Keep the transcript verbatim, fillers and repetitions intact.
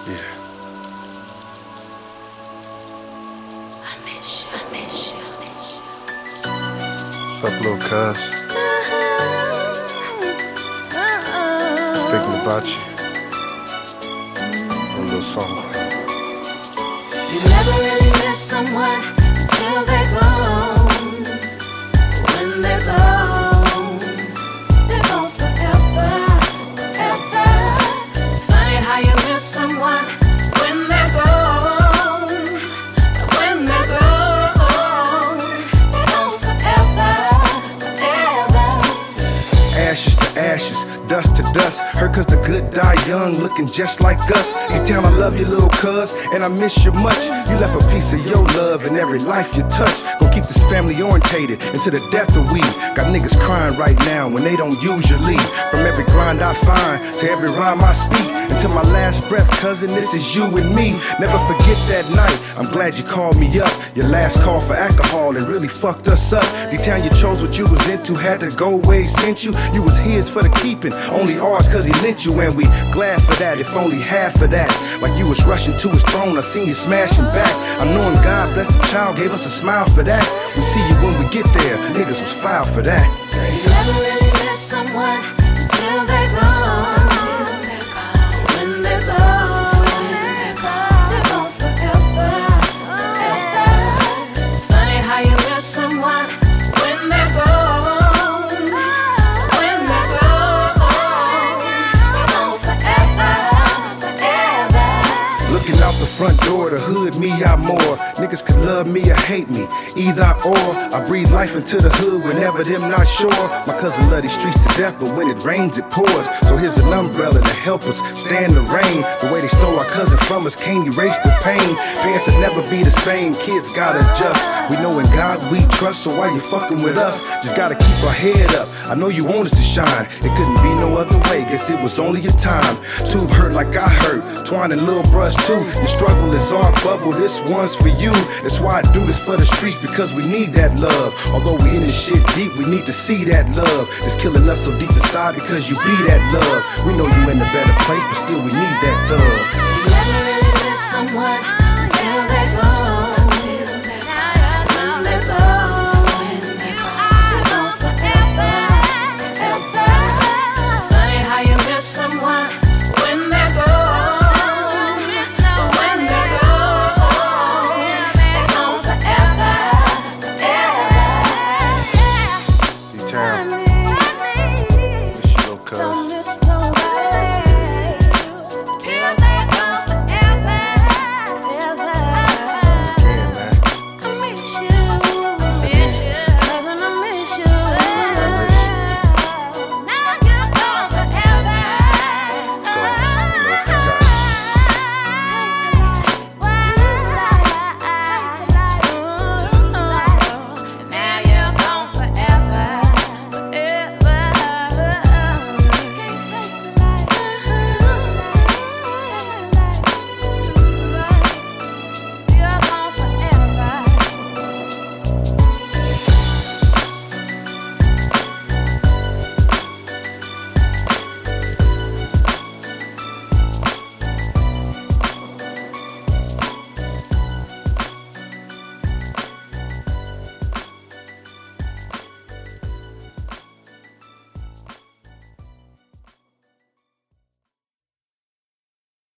Yeah. I miss you, I miss you, I miss you. What's up, little cuz? Thinking about you. A little song. You never really miss someone until they're gone. When they're gone, they're gone forever, forever. It's funny how you miss someone when they're gone. When they're gone, they're gone forever, forever. Ashes to ashes, dust to dust. Her cause the good die young, looking just like us. You tell I love you, little cuz, and I miss you much. You left a piece of your love in every life you touch. Gonna keep this family orientated into the death of we. Got niggas crying right now when they don't usually. From every grind I find to every rhyme I speak, until my last breath, cousin, this is you and me. Never forget that night, I'm glad you called me up. Your last call for alcohol and really fucked us up. D-Town, you chose what you was into, had to go where he sent you. You was his for the keeping, only ours cause he lent you. And we glad for that, if only half of that. Like you was rushing to his throne, I seen you smashing back. I'm knowing God bless the child, gave us a smile for that. We see you when we get there, niggas was foul for that. You never really miss someone until they're gone. When they're gone, they're gone forever, forever. It's funny how you miss someone when they're gone. When they're gone, they're gone forever, forever. Looking out the front door, the hood, me out more. Niggas could love me or hate me, either or. I breathe life into the hood whenever them not sure. My cousin love these streets to death, but when it rains, it pours. So here's an umbrella to help us stand the rain. The way they stole our cousin from us can't erase the pain. Parents will never be the same, kids gotta adjust. We know in God we trust, so why you fucking with us? Just gotta keep our head up. I know you want us to shine, it couldn't be no other way. Guess it was only your time. Tube hurt like I hurt, Twine and Lil Brush too. Your struggle is our bubble, this one's for you. That's why I do this for the streets, because we need that love. Although we in this shit deep, we need to see that love. It's killing us so deep inside because you be that love. We know you in a better place, but still we need that love. You never really miss someone